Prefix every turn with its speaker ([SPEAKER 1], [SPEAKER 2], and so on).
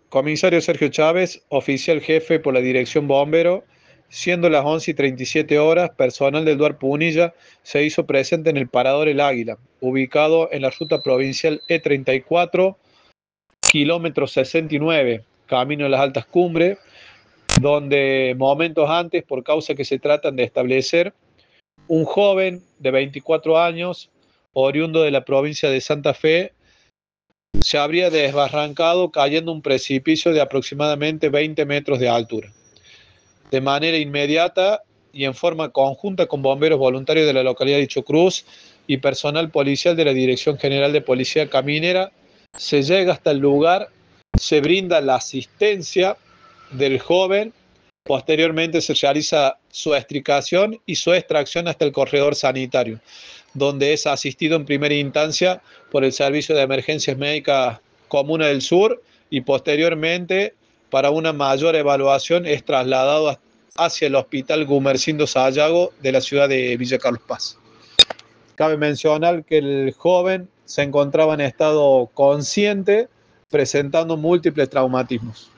[SPEAKER 1] Comisario Sergio Chávez, oficial jefe por la Dirección Bombero, siendo las 11:37 horas, personal del Duar Punilla se hizo presente en el Parador El Águila, ubicado en la ruta provincial E34, kilómetro 69, camino a las Altas Cumbres, donde momentos antes, por causa que se tratan de establecer, un joven de 24 años, oriundo de la provincia de Santa Fe, se habría desbarrancado cayendo un precipicio de aproximadamente 20 metros de altura. De manera inmediata y en forma conjunta con bomberos voluntarios de la localidad de Chocruz y personal policial de la Dirección General de Policía Caminera, se llega hasta el lugar, se brinda la asistencia del joven, posteriormente se realiza su extricación y su extracción hasta el corredor sanitario, donde es asistido en primera instancia por el Servicio de Emergencias Médicas Comuna del Sur y posteriormente, para una mayor evaluación, es trasladado hacia el Hospital Gumersindo Sayago de la ciudad de Villa Carlos Paz. Cabe mencionar que el joven se encontraba en estado consciente, presentando múltiples traumatismos.